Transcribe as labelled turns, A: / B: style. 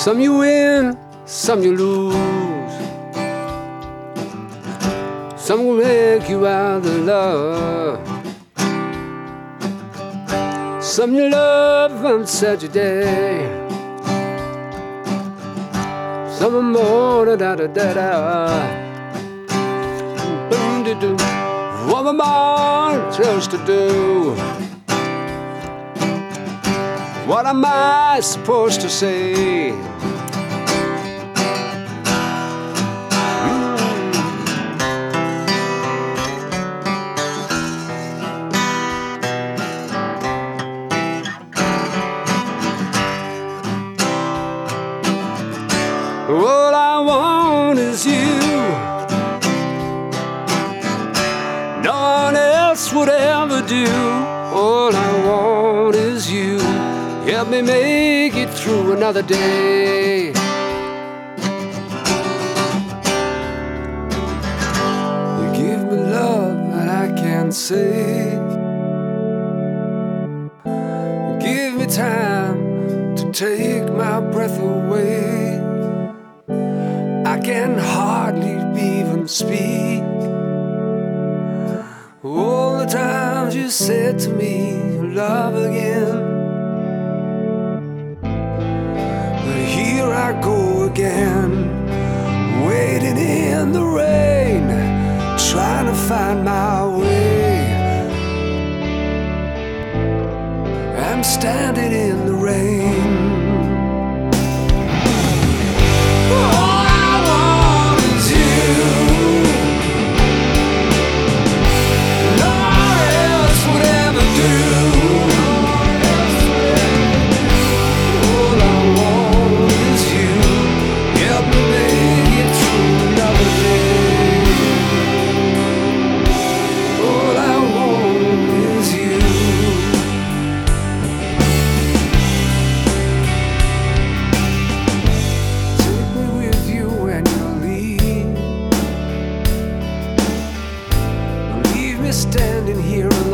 A: Some you win, some you lose. Some will make you out of love. Some you love on Saturday. Some are more da-da-da-da. What my mind tells to do. What am I supposed to say? All I want is you. No one else would ever do. All I want is you. Help me make it through another day. You give me love that I can't say. Give me time to take my breath away. I can hardly even speak. All the times you said to me, love again. But here I go again, waiting in the rain, trying to find my way. I'm standing in the rain. Standing here